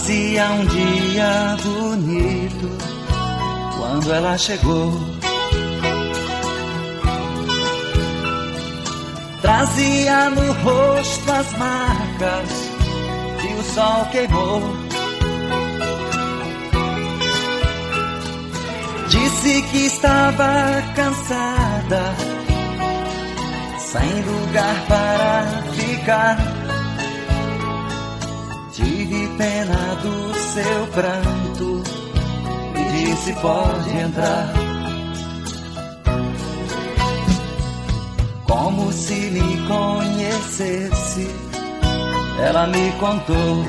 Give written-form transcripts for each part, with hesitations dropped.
Fazia um dia bonito quando ela chegou. Trazia no rosto as marcas que o sol queimou. Disse que estava cansada, sem lugar para ficar. Tive pena do seu pranto e disse: pode entrar. Como se me conhecesse, ela me contou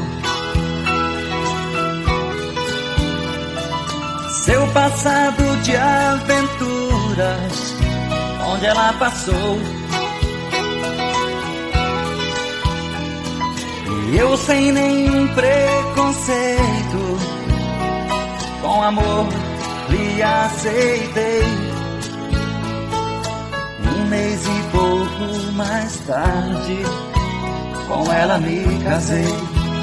seu passado de aventuras, onde ela passou. E eu, sem nenhum preconceito, com amor lhe aceitei. Um mês e pouco mais tarde, com ela me casei.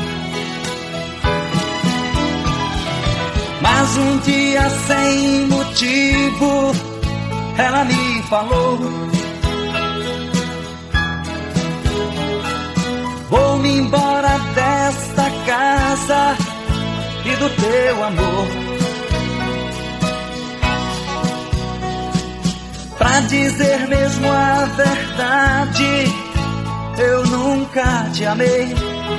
Mas um dia, sem motivo, ela me falou: vou-me embora desta casa e do teu amor. Pra dizer mesmo a verdade, eu nunca te amei.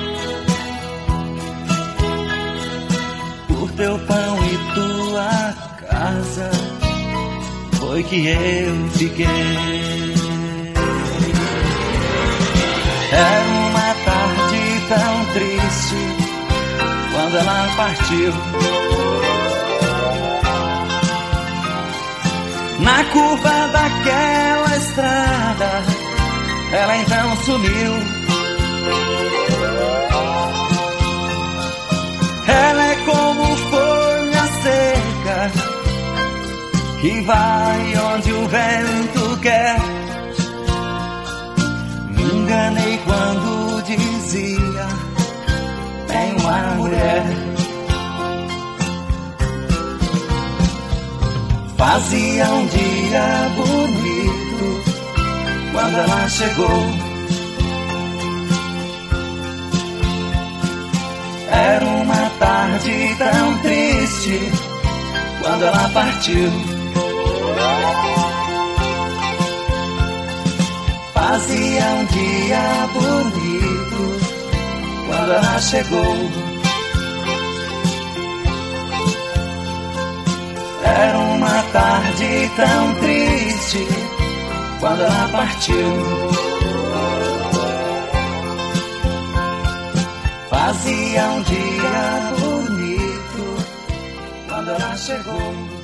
Por teu pão e tua casa foi que eu fiquei. Era uma tarde tão triste quando ela partiu. Na curva daquela estrada, ela então sumiu. Ela é como folha seca que vai onde o vento quer. Me enganei quando dizia: tem uma mulher. Fazia um dia bonito quando ela chegou. Era uma tarde tão triste quando ela partiu. Fazia um dia bonito quando ela chegou. Era uma tarde tão triste quando ela partiu. Fazia um dia bonito quando ela chegou.